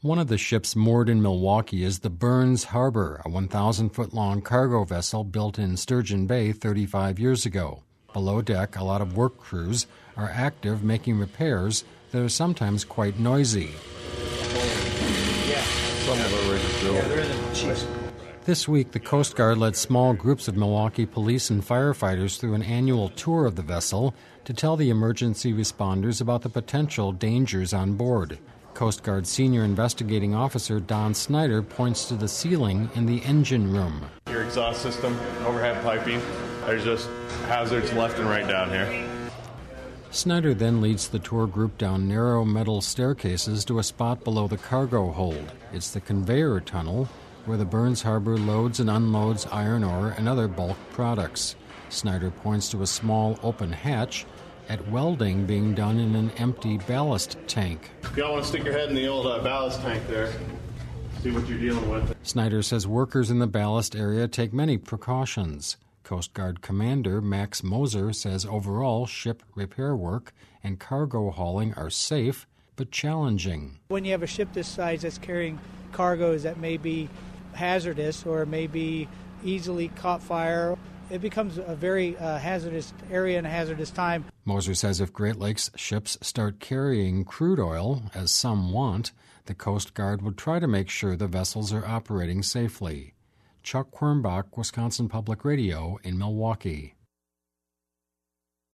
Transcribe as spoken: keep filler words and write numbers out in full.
One of the ships moored in Milwaukee is the Burns Harbor, a one thousand foot long cargo vessel built in Sturgeon Bay thirty-five years ago. Below deck, a lot of work crews are active making repairs that are sometimes quite noisy. This week, the Coast Guard led small groups of Milwaukee police and firefighters through an annual tour of the vessel to tell the emergency responders about the potential dangers on board. Coast Guard Senior Investigating Officer Don Snyder points to the ceiling in the engine room. Your exhaust system, overhead piping, there's just hazards left and right down here. Snyder then leads the tour group down narrow metal staircases to a spot below the cargo hold. It's the conveyor tunnel where the Burns Harbor loads and unloads iron ore and other bulk products. Snyder points to a small open hatch at welding being done in an empty ballast tank. Y'all want to stick your head in the old uh, ballast tank there, see what you're dealing with. Snyder says workers in the ballast area take many precautions. Coast Guard Commander Max Moser says overall ship repair work and cargo hauling are safe but challenging. When you have a ship this size that's carrying cargoes that may be hazardous or may be easily caught fire, it becomes a very uh, hazardous area and a hazardous time. Moser says if Great Lakes ships start carrying crude oil, as some want, the Coast Guard would try to make sure the vessels are operating safely. Chuck Quirmbach, Wisconsin Public Radio in Milwaukee.